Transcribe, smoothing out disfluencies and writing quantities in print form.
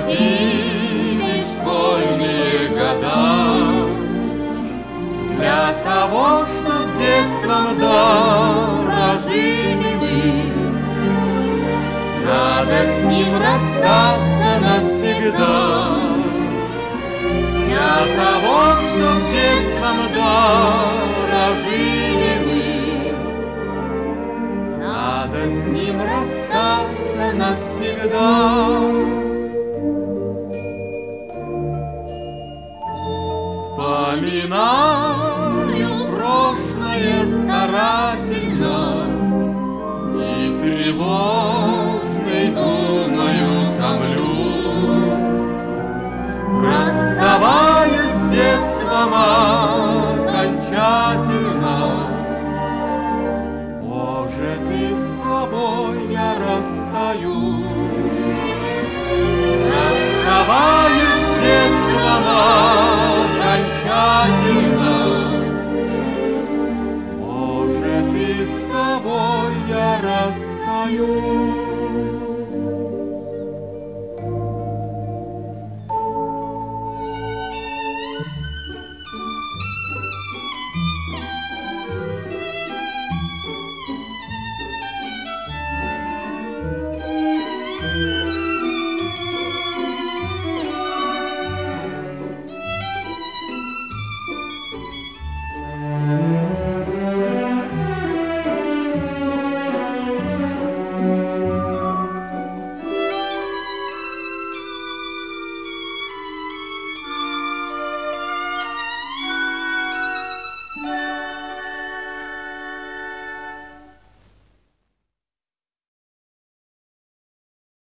проходили школьные года для того, чтоб детством дорожили мы. Надо с ним расстаться навсегда. Для того, чтоб детством дорожили мы, надо с ним расстаться навсегда. Вспоминаю прошлое старательно и тревожной думаю томлюсь, расставаясь с детством окончательно. Может, и с тобой я расстаюсь, расставаясь с детством окончательно. Может, и с тобой я расстаюсь.